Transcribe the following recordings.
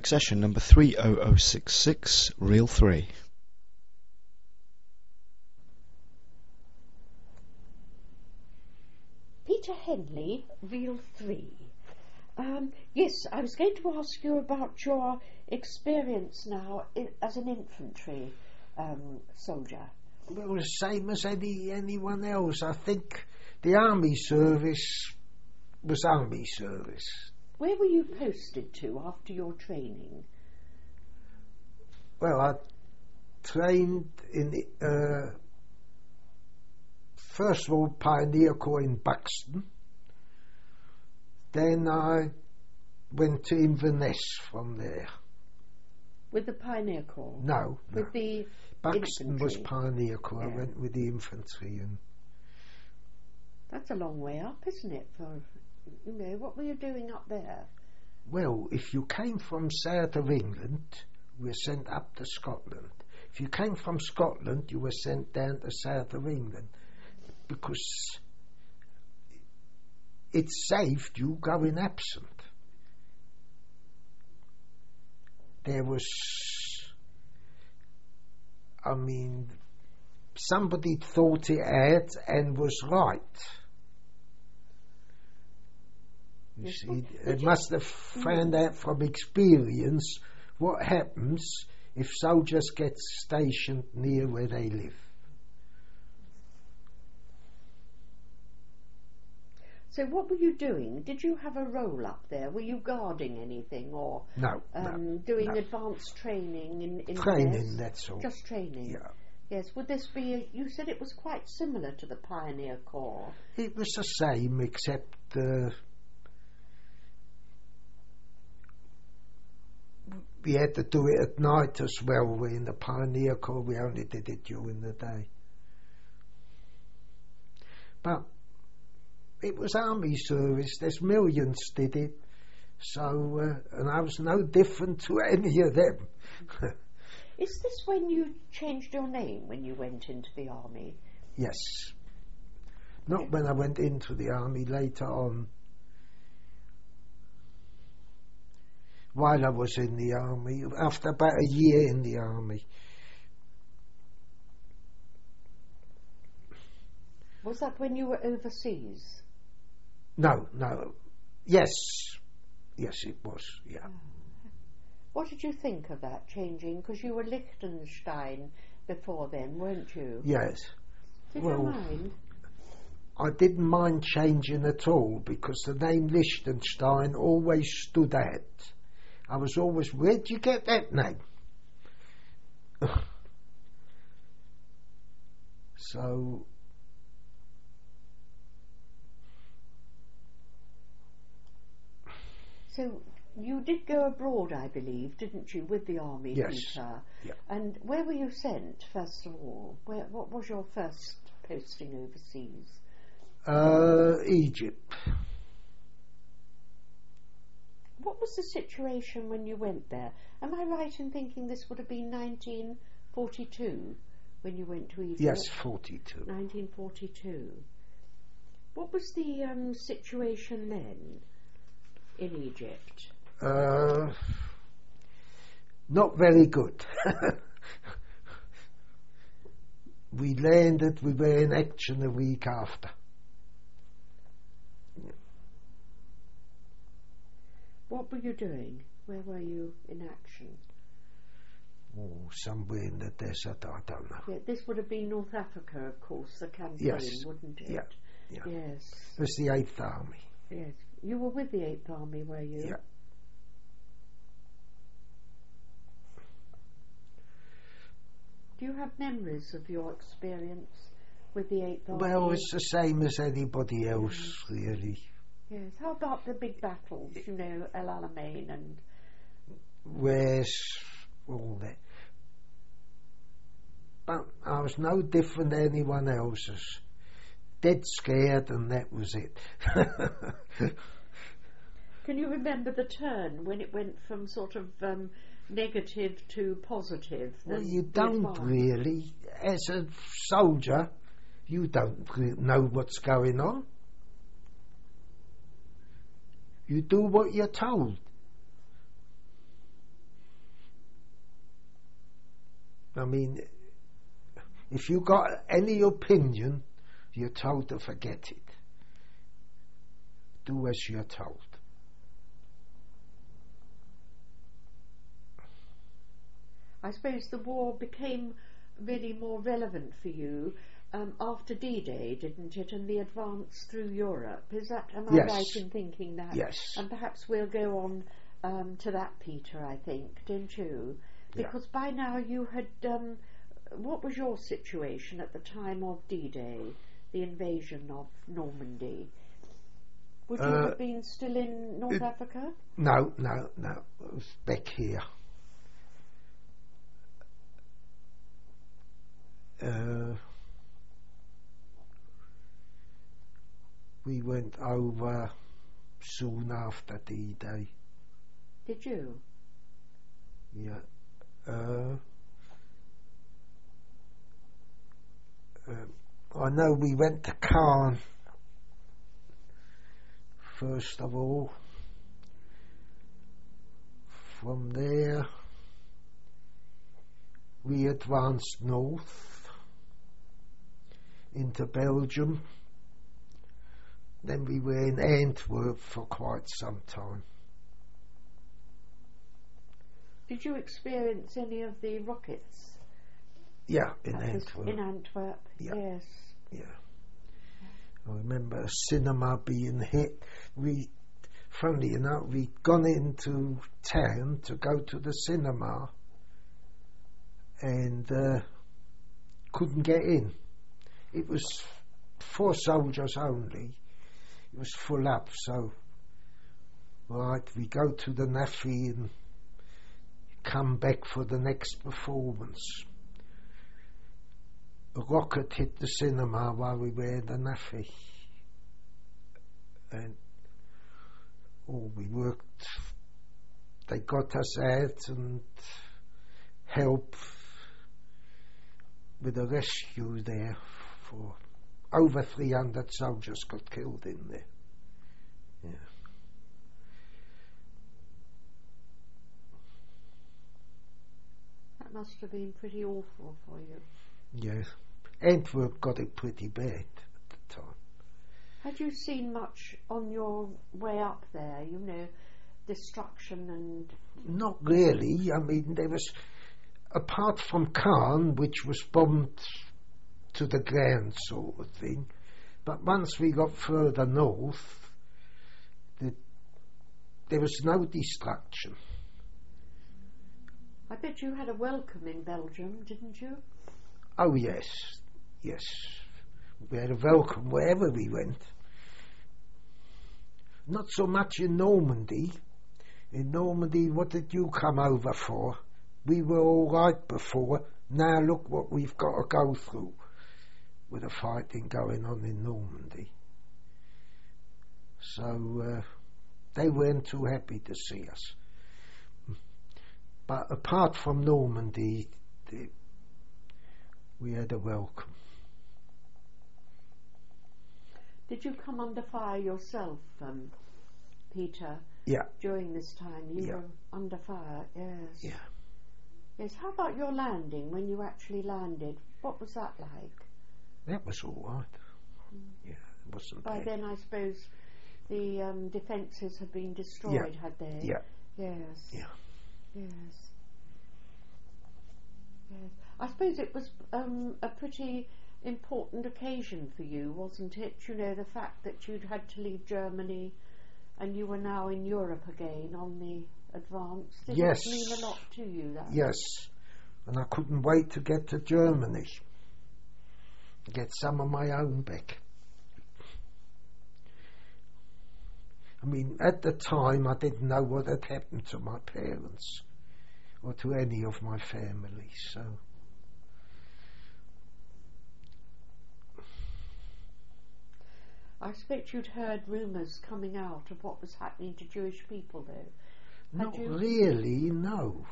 Accession number 30066, reel 3. Peter Henley, reel 3. Yes, I was going to ask you about your experience now as an infantry soldier. Well, the same as anyone else. I think the army service was army service. Where were you posted to after your training? Well, I trained in first of all Pioneer Corps in Buxton. Then I went to Inverness from there. With the Pioneer Corps? No. With the Buxton infantry? was Pioneer Corps. Yeah. I went with the infantry. And that's a long way up, isn't it? What were you doing up there? well, if you came from south of England, you were sent up to Scotland. If you came from Scotland, you were sent down to south of England, because it saved you going absent. There was, somebody thought it out and was right. You see, they must have found out from experience what happens if soldiers get stationed near where they live. So what were you doing? Did you have a role up there? Were you guarding anything or No, doing no. advanced training in Training, this? that's all. Just training? Yeah. Yes, would this be, you said it was quite similar to the Pioneer Corps. It was the same, except we had to do it at night as well. We in the Pioneer Corps, we only did it during the day. But it was army service. There's millions did it. So, and I was no different to any of them. Is this when you changed your name when you went into the army? Yes. Not when I went into the army, later on. While I was in the army, after about a year in the army. Was that when you were overseas? No. Yes, it was, yeah. What did you think of that changing? Because you were Liechtenstein before then, weren't you? Yes. Did you mind? I didn't mind changing at all, because the name Liechtenstein always stood out. I was always, where'd you get that name? So you did go abroad, I believe, didn't you, with the army, yes. Peter? Yeah. And where were you sent, first of all? What was your first posting overseas? Egypt. What was the situation when you went there? Am I right in thinking this would have been 1942 when you went to Egypt? Yes, 42. 1942. What was the situation then in Egypt? Not very good. We landed, we were in action a week after. What were you doing? Where were you in action? Oh, somewhere in the desert, I don't know. Yeah, this would have been North Africa, of course, the campaign, Yes. wouldn't it? Yeah. Yes. It was the 8th Army. Yes. You were with the 8th Army, were you? Yeah. Do you have memories of your experience with the 8th Army? Well, it's the same as anybody else, really. Yes. How about the big battles, El Alamein and... Where's all that? But I was no different than anyone else. I was dead scared, and that was it. Can you remember the turn when it went from sort of negative to positive? Well, you don't really. As a soldier, you don't know what's going on. You do what you're told. I mean, if you got any opinion, you're told to forget it. Do as you're told. I suppose the war became really more relevant for you after D-Day, didn't it, and the advance through Europe. Am I Yes. right in thinking that? Yes. And perhaps we'll go on to that, Peter, I think, don't you? Yeah. Because by now you had, what was your situation at the time of D-Day, the invasion of Normandy? Would you have been still in North Africa? No. It was back here. We went over soon after D-Day. Did you? Yeah. I know we went to Caen first of all. From there we advanced north into Belgium. Then we were in Antwerp for quite some time. Did you experience any of the rockets? Yeah, in Antwerp. In Antwerp, Yeah. yes. Yeah. I remember a cinema being hit. Funnily enough, we'd gone into town to go to the cinema and couldn't get in. It was for soldiers only. It was full up, so right, we go to the NAFI and come back for the next performance. A rocket hit the cinema while we were in the NAFI, and we worked. They got us out and help with the rescue there. For over 300 soldiers got killed in there. Yeah. That must have been pretty awful for you. Yes. Antwerp got it pretty bad at the time. Had you seen much on your way up there, you know, destruction and... Not really. I mean, there was, apart from Caen, which was bombed to the ground sort of thing, but once we got further north, there was no destruction. I bet you had a welcome in Belgium, didn't you? Oh yes. We had a welcome wherever we went. Not so much in Normandy. In Normandy, what did you come over for? We were all right before. Now look what we've got to go through with the fighting going on in Normandy. So they weren't too happy to see us. But apart from Normandy, we had a welcome. Did you come under fire yourself, Peter? Yeah. During this time, you Yeah. were under fire, yes. Yeah. Yes. How about your landing? When you actually landed, what was that like? That was all right. Yeah, it wasn't By bad. then, I suppose the defences had been destroyed, had they? Yeah. Yes. Yeah. Yes. Yes. I suppose it was a pretty important occasion for you, wasn't it? You know, the fact that you'd had to leave Germany and you were now in Europe again on the advance. Did Yes. it mean a lot to you, that? Yes. And I couldn't wait to get to Germany. Get some of my own back. I mean, at the time I didn't know what had happened to my parents or to any of my family, so I expect you'd heard rumours coming out of what was happening to Jewish people, though. not really, no.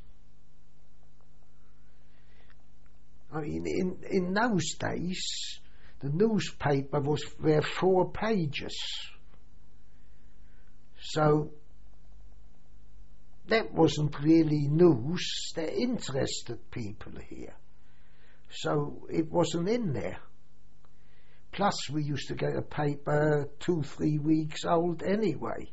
I mean, in those days, the newspaper were 4 pages. So that wasn't really news that interested people here. So it wasn't in there. Plus we used to get a paper 2-3 weeks old anyway.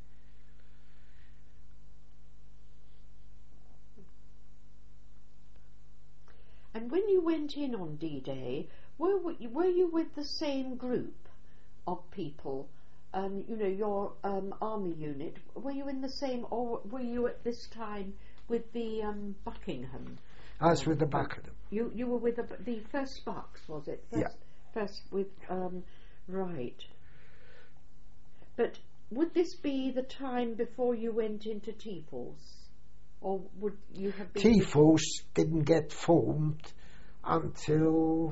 And when you went in on D-Day, were you with the same group of people? You know, your army unit, were you in the same, or were you at this time with the Buckingham? I was with the Buckingham. You were with the first Bucks, was it? First with, right. But would this be the time before you went into T-Force? Or would you have been... T-Force didn't get formed until...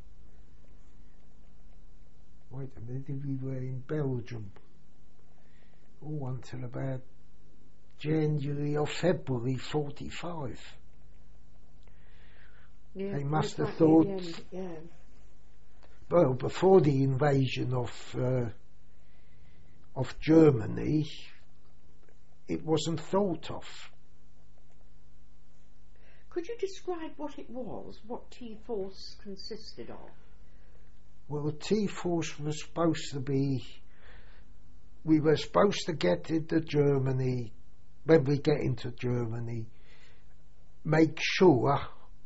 Wait a minute, we were in Belgium. Oh, until about January or February 45. Yeah, they must have thought... Well, before the invasion of Germany, it wasn't thought of. Could you describe what it was, what T-Force consisted of? Well, T-Force was supposed to be... We were supposed to get into Germany, when we get into Germany, make sure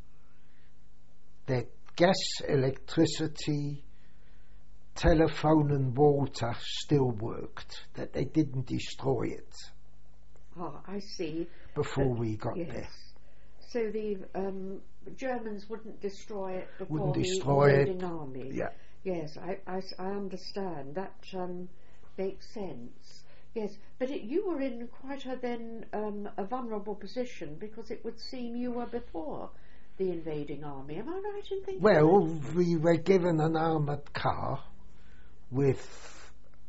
that gas, electricity, telephone and water still worked, that they didn't destroy it. Ah, I see. Before we got there. So the Germans wouldn't destroy it before wouldn't the destroy invading it. army. Yeah. Yes, I understand. That makes sense. Yes, but you were in quite a vulnerable position, because it would seem you were before the invading army. Am I right in thinking Well, that? we were given an armoured car with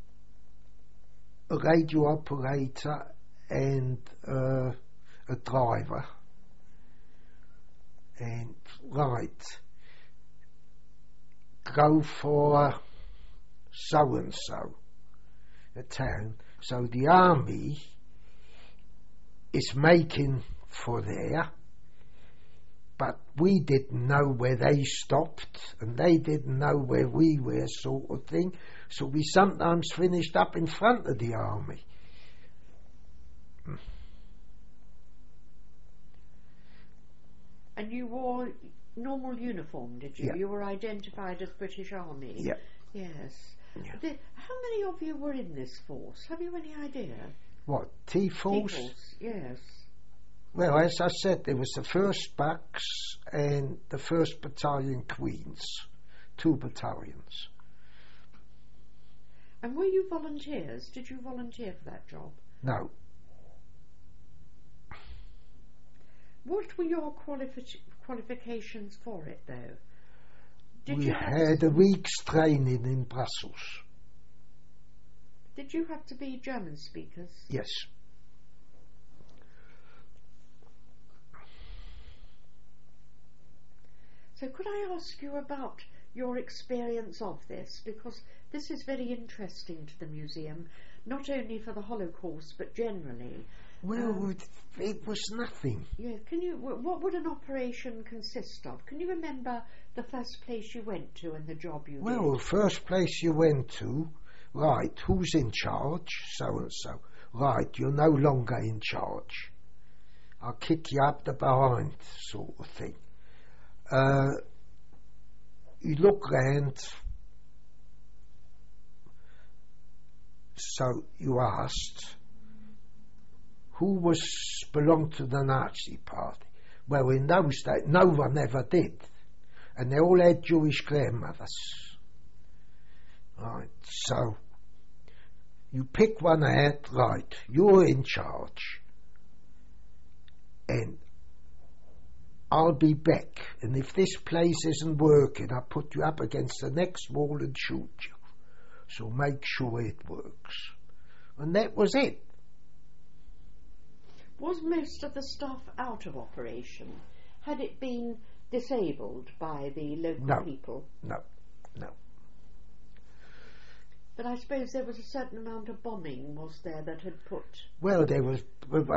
a radio operator and a driver. And go for so and so a town. So the army is making for there, but we didn't know where they stopped and they didn't know where we were, sort of thing. So we sometimes finished up in front of the army. And you wore normal uniform, did you? Yeah. You were identified as British Army? Yeah. Yes. Yeah. How many of you were in this force? Have you any idea? What, T-Force? T-Force, yes. Well, as I said, there was the 1st Bucks and the 1st Battalion Queens, 2 battalions. And were you volunteers? Did you volunteer for that job? No. What were your qualifications for it, though? We had a week's training in Brussels. Did you have to be German speakers? Yes. So could I ask you about your experience of this, because this is very interesting to the museum, not only for the Holocaust but generally. Well, it was nothing. Yeah, what would an operation consist of? Can you remember the first place you went to and the job you did? Well, the first place you went to, right, who's in charge? So and so. Right, you're no longer in charge. I'll kick you up the behind, sort of thing. You look round, so you asked, who belonged to the Nazi Party? Well, in those days, no one ever did. And they all had Jewish grandmothers. Right, so you pick one out, right, you're in charge. And I'll be back. And if this place isn't working, I'll put you up against the next wall and shoot you. So make sure it works. And that was it. Was most of the staff out of operation? Had it been disabled by the local people? No. But I suppose there was a certain amount of bombing, was there, that had put... Well, there was,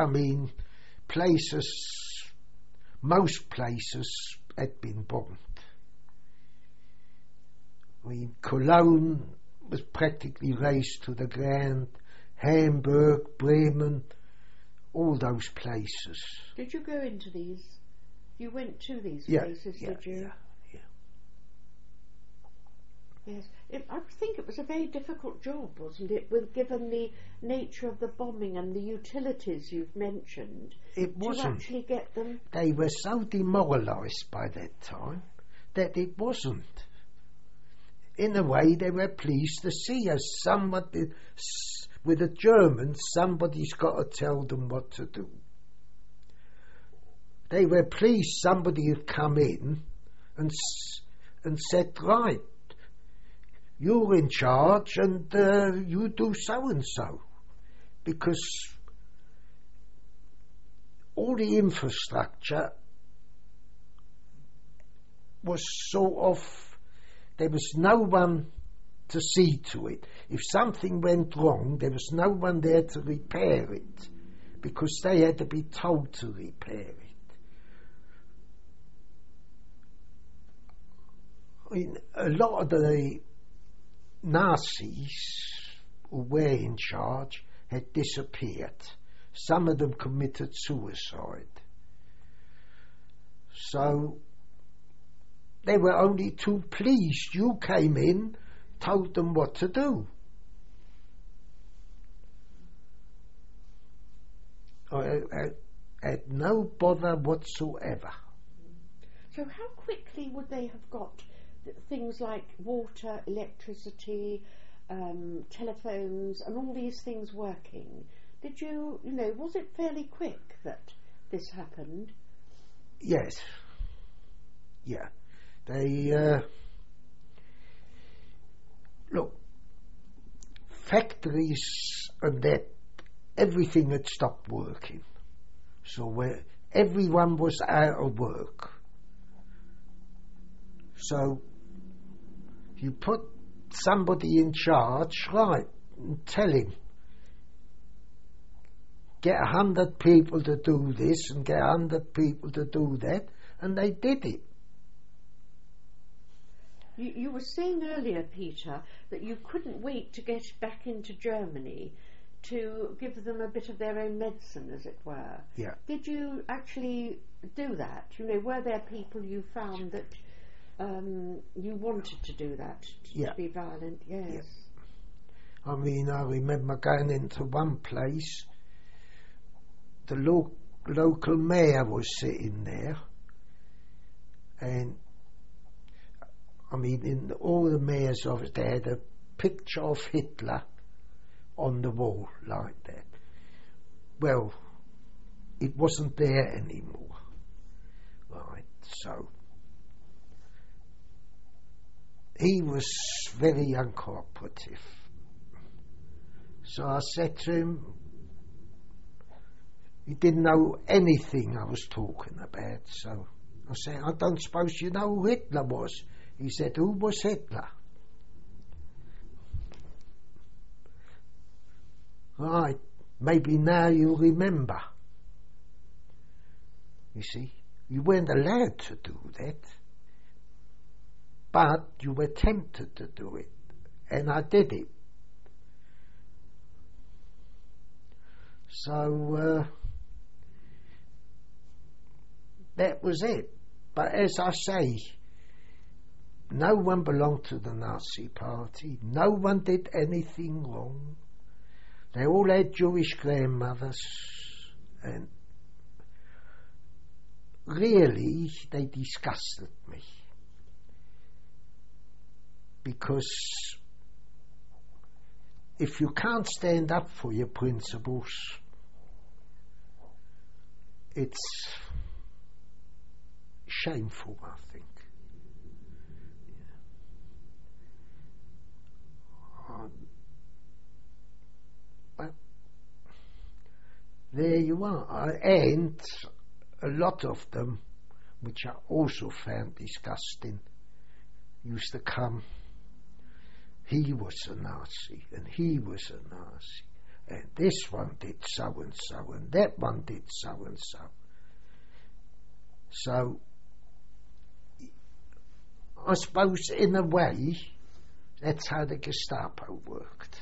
places, most places had been bombed. Cologne was practically razed to the ground, Hamburg, Bremen, all those places. Did you go into these? You went to these places, did you? Yeah. Yes. I think it was a very difficult job, wasn't it, given the nature of the bombing and the utilities you've mentioned? It wasn't. To actually get them... They were so demoralised by that time that it wasn't. In a way, they were pleased to see us. Somebody, with the Germans, somebody's got to tell them what to do. They were pleased somebody had come in and said, right, you're in charge and you do so and so. Because all the infrastructure was sort of, there was no one to see to it. If something went wrong, there was no one there to repair it, because they had to be told to repair it. A lot of the Nazis who were in charge had disappeared. Some of them committed suicide. So they were only too pleased you came in, told them what to do. I had no bother whatsoever. So how quickly would they have got things like water, electricity, telephones and all these things working? Did you know, was it fairly quick that this happened? Yes. Yeah. They, look, factories and that, everything had stopped working. So where everyone was out of work. So you put somebody in charge, right, and tell him, get 100 people to do this and get 100 people to do that, and they did it. You were saying earlier, Peter, that you couldn't wait to get back into Germany to give them a bit of their own medicine, as it were. Yeah. Did you actually do that? You know, were there people you found that you wanted to do that, to be violent? Yes. Yeah. I mean, I remember going into one place, the local mayor was sitting there, and I mean, in all the mayor's office, they had a picture of Hitler on the wall like that. Well, it wasn't there anymore. Right, so he was very uncooperative. So I said to him, he didn't know anything I was talking about, so I said, I don't suppose you know who Hitler was? He said, who was Hitler? Right, maybe now you remember. You see, you weren't allowed to do that, but you were tempted to do it, and I did it. So that was it. But as I say, no one belonged to the Nazi Party. No one did anything wrong. They all had Jewish grandmothers, and really they disgusted me, because if you can't stand up for your principles, it's shameful, I think. But there you are. And a lot of them, which I also found disgusting, used to come he was a Nazi, and he was a Nazi, and this one did so and so, and that one did so and so. So, I suppose in a way, that's how the Gestapo worked.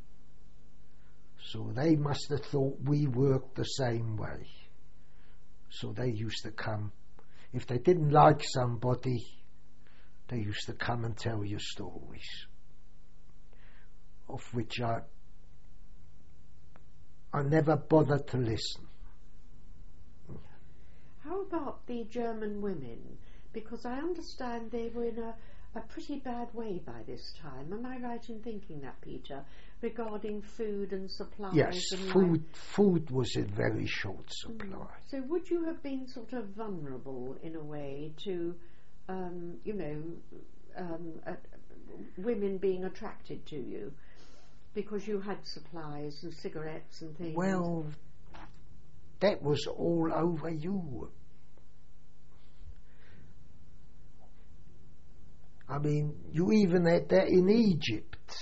So they must have thought we worked the same way. So they used to come. If they didn't like somebody, they used to come and tell you stories, of which I never bothered to listen. How about the German women? Because I understand they were in a pretty bad way by this time. Am I right in thinking that, Peter, regarding food and supplies? Yes, and food was in very short supply. So would you have been sort of vulnerable in a way to, women being attracted to you because you had supplies and cigarettes and things? Well, that was all over Europe. I mean, you even had that in Egypt.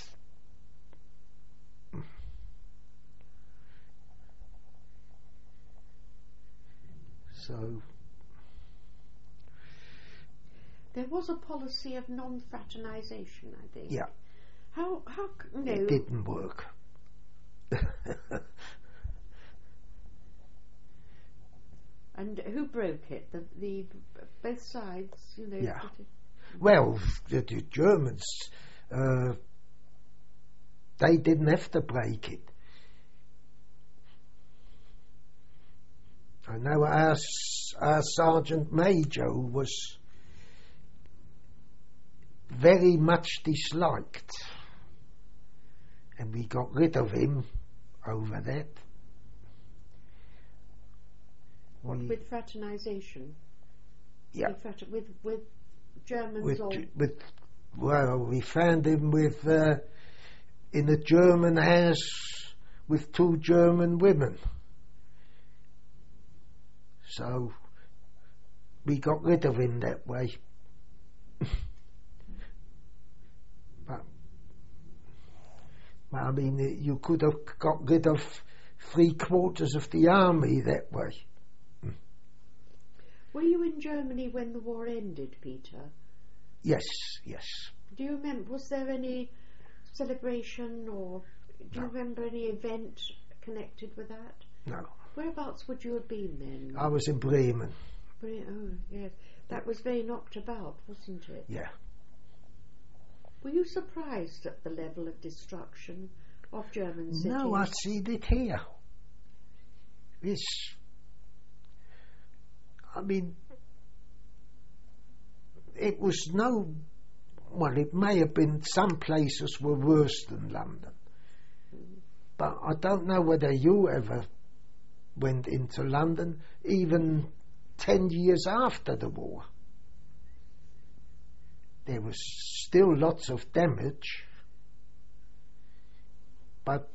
So there was a policy of non-fraternisation, I think. yeah, How it didn't work. And who broke it? The both sides, Yeah. Well, the Germans, they didn't have to break it. I know our Sergeant Major was very much disliked, and we got rid of him over that. With fraternisation? Yeah. With Germans we found him with in a German house with 2 German women. So we got rid of him that way. but I mean, you could have got rid of 3/4 of the army that way. Were you in Germany when the war ended, Peter? Yes. Do you remember, was there any celebration or do you remember any event connected with that? No. Whereabouts would you have been then? I was in Bremen. Oh, yes. That was very knocked about, wasn't it? Yeah. Were you surprised at the level of destruction of German cities? No, I've seen it here. It was it may have been some places were worse than London. But I don't know whether you ever went into London, even 10 years after the war. There was still lots of damage, but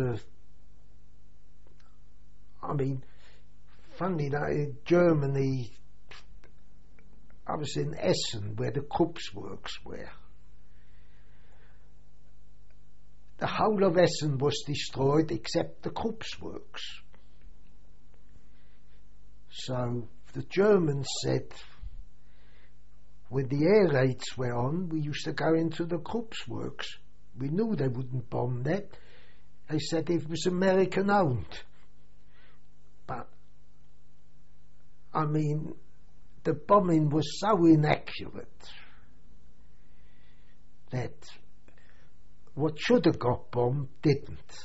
funny that in Germany, I was in Essen where the Krupp's works were. The whole of Essen was destroyed except the Krupp's works. So the Germans said, when the air raids were on, we used to go into the Krupp's works. We knew they wouldn't bomb that. They said it was American owned. But, the bombing was so inaccurate that what should have got bombed didn't.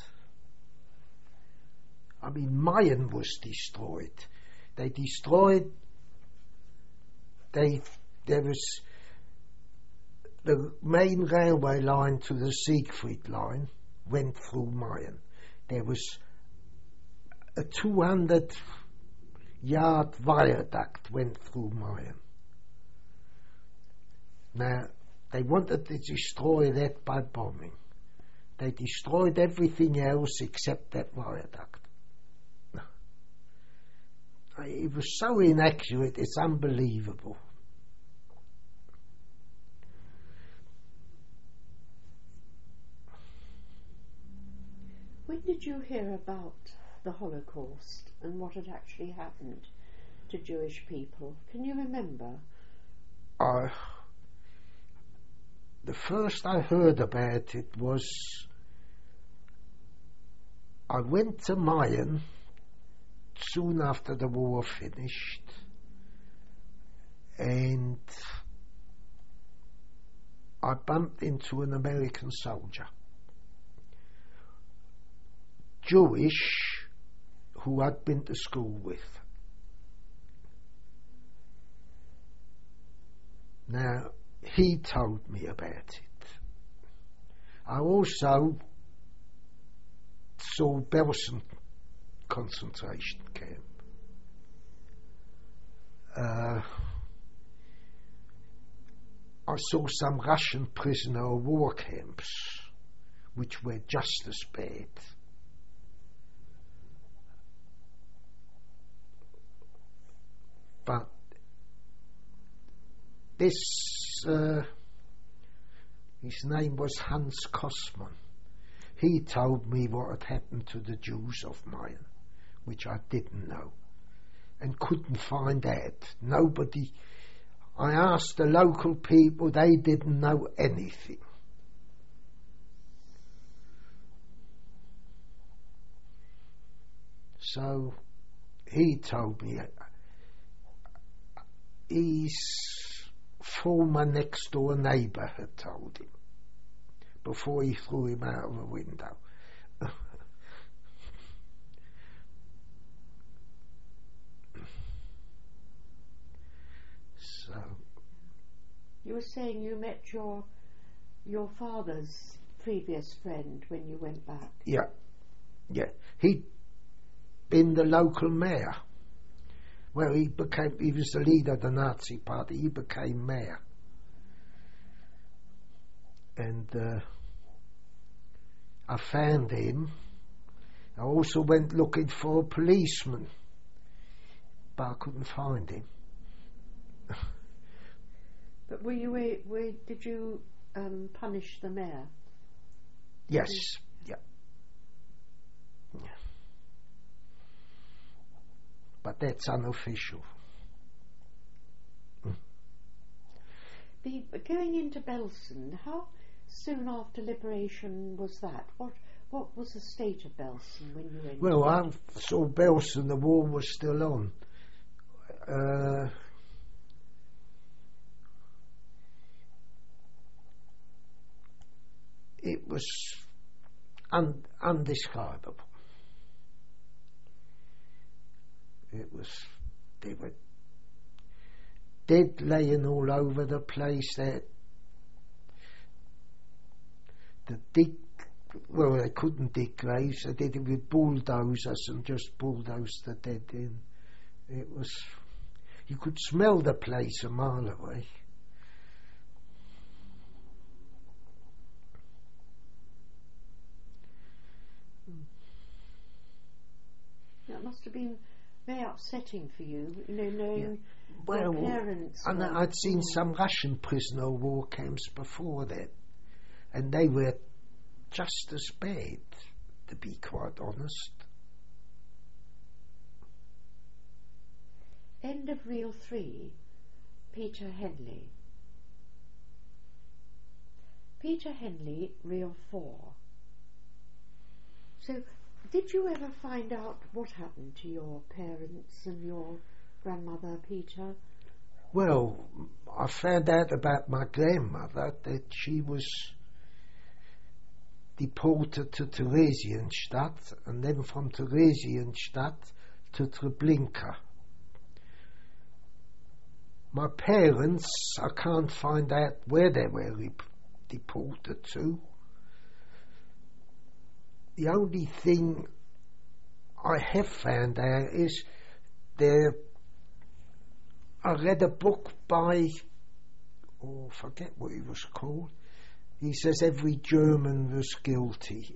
Mayen was destroyed. They destroyed. There was the main railway line to the Siegfried line went through Mayen. There was a 200-yard viaduct went through Mayen. Now, they wanted to destroy that by bombing. They destroyed everything else except that viaduct. It was so inaccurate, it's unbelievable. you hear about the Holocaust and what had actually happened to Jewish people? Can you remember? The first I heard about it was I went to Mayen soon after the war finished, and I bumped into an American soldier, Jewish, who I'd been to school with. Now, he told me about it. I also saw Belsen concentration camp. I saw some Russian prisoner of war camps, which were just as bad. But this, his name was Hans Kosman. He told me what had happened to the Jews of Mayen, which I didn't know and couldn't find out. Nobody, I asked the local people, they didn't know anything. So he told me, his former next door neighbour had told him before he threw him out of a window. So you were saying you met your father's previous friend when you went back. Yeah. He'd been the local mayor. Well, he was the leader of the Nazi party. He became mayor. And I found him. I also went looking for a policeman, but I couldn't find him. But did you punish the mayor? Yes, yeah. But that's unofficial. Going into Belsen, how soon after liberation was that? What was the state of Belsen when you went? Well, I saw Belsen, the war was still on. It was undescribable. They were dead laying all over the place. They couldn't dig graves. They did it with bulldozers and just bulldozed the dead in. It was, you could smell the place a mile away. That must have been very upsetting for you, knowing your parents. And I'd seen some Russian prisoner of war camps before that, and they were just as bad, to be quite honest. End of Reel 3, Peter Henley. Peter Henley, Reel 4. So, did you ever find out what happened to your parents and your grandmother, Peter? Well, I found out about my grandmother, that she was deported to Theresienstadt, and then from Theresienstadt to Treblinka. My parents, I can't find out where they were deported to. The only thing I have found out is I read a book by, I forget what he was called. He says every German was guilty.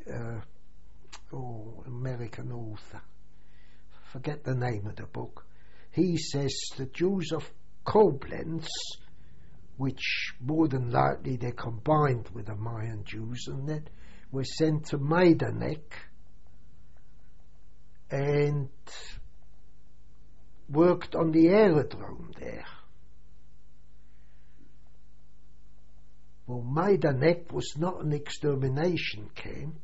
American author. Forget the name of the book. He says the Jews of Koblenz, which more than likely they combined with the Mayan Jews, and that were sent to Majdanek worked on the aerodrome there. Well, Majdanek was not an extermination camp,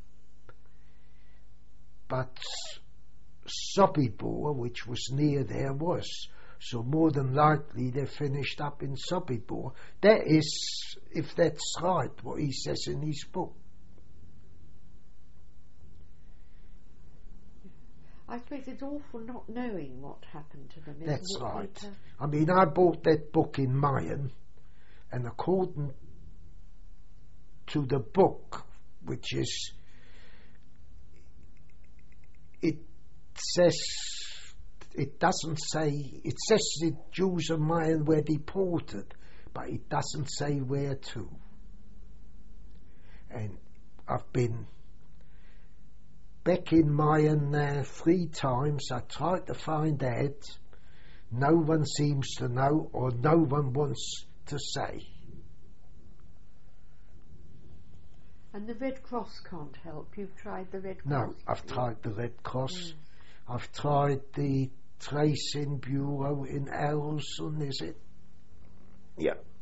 but Sobibor, which was near there, was. So more than likely they finished up in Sobibor. That is, if that's right, what he says in his book. I suppose it's awful not knowing what happened to them, isn't That's it, right. Peter? I mean, I bought that book in Mayen, and according to the book, which is, it says, it doesn't say, it says the Jews of Mayen were deported, but it doesn't say where to. And I've been back in Mayen now 3 times. I tried to find out. No one seems to know, or no one wants to say. And the Red Cross can't help. You've tried the Red Cross? No, I've tried the Red Cross. I've tried the Tracing Bureau in Elson, is it? Yeah.